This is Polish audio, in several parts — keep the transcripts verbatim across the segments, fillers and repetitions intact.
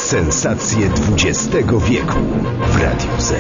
Sensacje dwudziestego wieku w Radiu Z.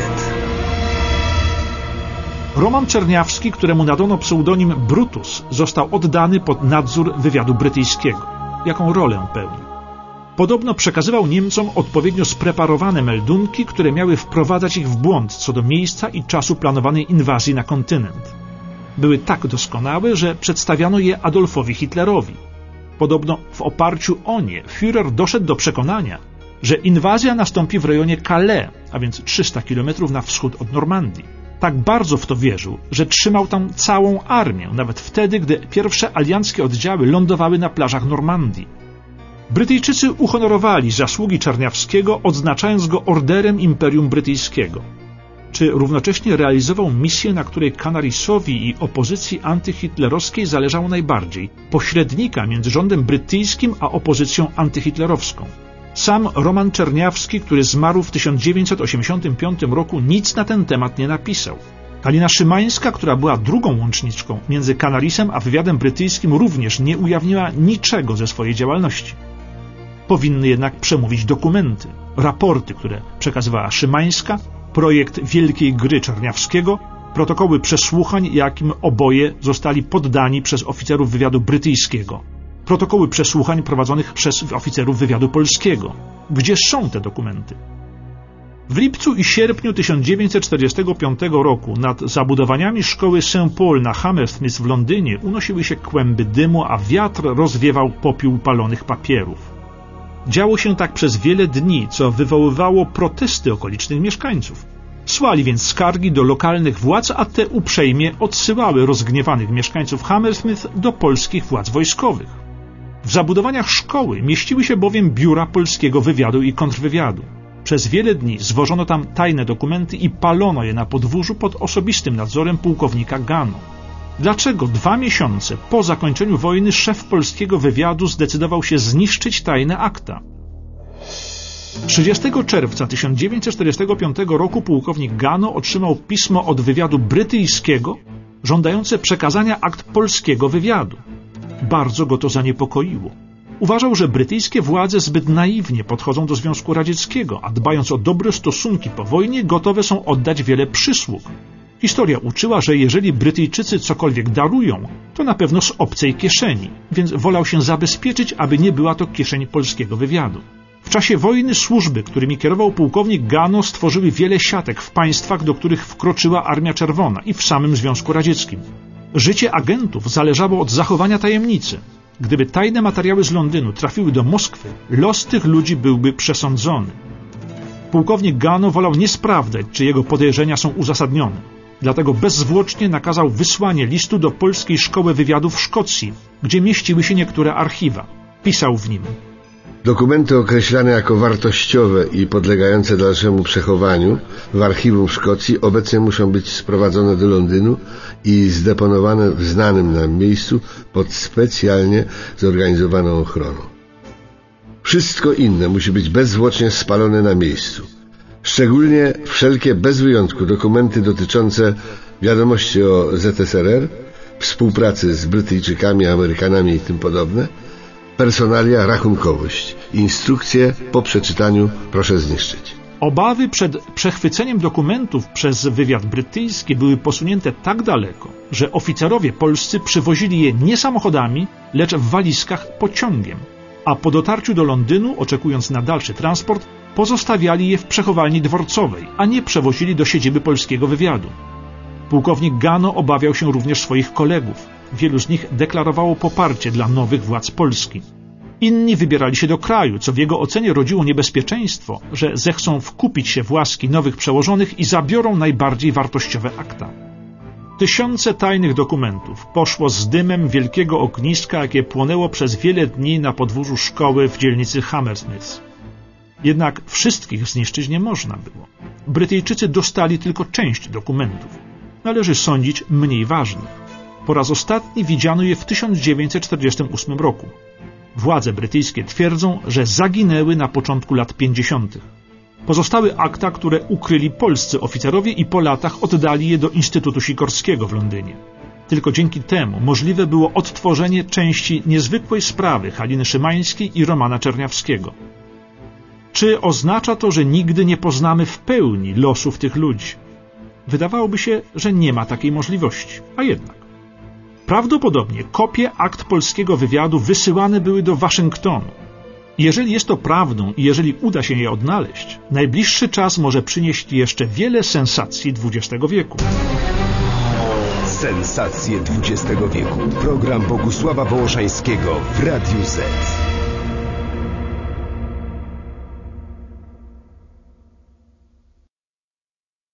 Roman Czerniawski, któremu nadano pseudonim Brutus, został oddany pod nadzór wywiadu brytyjskiego. Jaką rolę pełnił? Podobno przekazywał Niemcom odpowiednio spreparowane meldunki, które miały wprowadzać ich w błąd co do miejsca i czasu planowanej inwazji na kontynent. Były tak doskonałe, że przedstawiano je Adolfowi Hitlerowi. Podobno w oparciu o nie Führer doszedł do przekonania, że inwazja nastąpi w rejonie Calais, a więc trzysta kilometrów na wschód od Normandii. Tak bardzo w to wierzył, że trzymał tam całą armię, nawet wtedy, gdy pierwsze alianckie oddziały lądowały na plażach Normandii. Brytyjczycy uhonorowali zasługi Czerniawskiego, odznaczając go orderem Imperium Brytyjskiego. Czy równocześnie realizował misję, na której Canarisowi i opozycji antyhitlerowskiej zależało najbardziej, pośrednika między rządem brytyjskim a opozycją antyhitlerowską? Sam Roman Czerniawski, który zmarł w tysiąc dziewięćset osiemdziesiątym piątym roku, nic na ten temat nie napisał. Halina Szymańska, która była drugą łączniczką między Canarisem a wywiadem brytyjskim, również nie ujawniła niczego ze swojej działalności. Powinny jednak przemówić dokumenty, raporty, które przekazywała Szymańska, projekt Wielkiej Gry Czerniawskiego, protokoły przesłuchań, jakim oboje zostali poddani przez oficerów wywiadu brytyjskiego, protokoły przesłuchań prowadzonych przez oficerów wywiadu polskiego. Gdzie są te dokumenty? W lipcu i sierpniu tysiąc dziewięćset czterdziestego piątego roku nad zabudowaniami szkoły Saint Paul na Hammersmith w Londynie unosiły się kłęby dymu, a wiatr rozwiewał popiół palonych papierów. Działo się tak przez wiele dni, co wywoływało protesty okolicznych mieszkańców. Słali więc skargi do lokalnych władz, a te uprzejmie odsyłały rozgniewanych mieszkańców Hammersmith do polskich władz wojskowych. W zabudowaniach szkoły mieściły się bowiem biura polskiego wywiadu i kontrwywiadu. Przez wiele dni zwożono tam tajne dokumenty i palono je na podwórzu pod osobistym nadzorem pułkownika Gano. Dlaczego dwa miesiące po zakończeniu wojny szef polskiego wywiadu zdecydował się zniszczyć tajne akta? trzydziestego czerwca tysiąc dziewięćset czterdziestego piątego roku pułkownik Gano otrzymał pismo od wywiadu brytyjskiego żądające przekazania akt polskiego wywiadu. Bardzo go to zaniepokoiło. Uważał, że brytyjskie władze zbyt naiwnie podchodzą do Związku Radzieckiego, a dbając o dobre stosunki po wojnie, gotowe są oddać wiele przysług. Historia uczyła, że jeżeli Brytyjczycy cokolwiek darują, to na pewno z obcej kieszeni, więc wolał się zabezpieczyć, aby nie była to kieszeń polskiego wywiadu. W czasie wojny służby, którymi kierował pułkownik Gano, stworzyły wiele siatek w państwach, do których wkroczyła Armia Czerwona i w samym Związku Radzieckim. Życie agentów zależało od zachowania tajemnicy. Gdyby tajne materiały z Londynu trafiły do Moskwy, los tych ludzi byłby przesądzony. Pułkownik Gano wolał nie sprawdzać, czy jego podejrzenia są uzasadnione. Dlatego bezzwłocznie nakazał wysłanie listu do Polskiej Szkoły Wywiadu w Szkocji, gdzie mieściły się niektóre archiwa. Pisał w nim: dokumenty określane jako wartościowe i podlegające dalszemu przechowaniu w archiwum w Szkocji obecnie muszą być sprowadzone do Londynu i zdeponowane w znanym nam miejscu pod specjalnie zorganizowaną ochroną. Wszystko inne musi być bezzwłocznie spalone na miejscu. Szczególnie wszelkie bez wyjątku dokumenty dotyczące wiadomości o Z S R R, współpracy z Brytyjczykami, Amerykanami i tym podobne, personalia, rachunkowość, instrukcje po przeczytaniu proszę zniszczyć. Obawy przed przechwyceniem dokumentów przez wywiad brytyjski były posunięte tak daleko, że oficerowie polscy przywozili je nie samochodami, lecz w walizkach pociągiem, a po dotarciu do Londynu, oczekując na dalszy transport, pozostawiali je w przechowalni dworcowej, a nie przewozili do siedziby polskiego wywiadu. Pułkownik Gano obawiał się również swoich kolegów. Wielu z nich deklarowało poparcie dla nowych władz Polski. Inni wybierali się do kraju, co w jego ocenie rodziło niebezpieczeństwo, że zechcą wkupić się w łaski nowych przełożonych i zabiorą najbardziej wartościowe akta. Tysiące tajnych dokumentów poszło z dymem wielkiego ogniska, jakie płonęło przez wiele dni na podwórzu szkoły w dzielnicy Hammersmith. Jednak wszystkich zniszczyć nie można było. Brytyjczycy dostali tylko część dokumentów. Należy sądzić mniej ważnych. Po raz ostatni widziano je w tysiąc dziewięćset czterdziestym ósmym roku. Władze brytyjskie twierdzą, że zaginęły na początku lat pięćdziesiątych. Pozostały akta, które ukryli polscy oficerowie i po latach oddali je do Instytutu Sikorskiego w Londynie. Tylko dzięki temu możliwe było odtworzenie części niezwykłej sprawy Haliny Szymańskiej i Romana Czerniawskiego. Czy oznacza to, że nigdy nie poznamy w pełni losów tych ludzi? Wydawałoby się, że nie ma takiej możliwości, a jednak. Prawdopodobnie kopie akt polskiego wywiadu wysyłane były do Waszyngtonu. Jeżeli jest to prawdą i jeżeli uda się je odnaleźć, najbliższy czas może przynieść jeszcze wiele sensacji dwudziestego wieku. Sensacje dwudziestego wieku. Program Bogusława Wołoszańskiego w Radiu Z.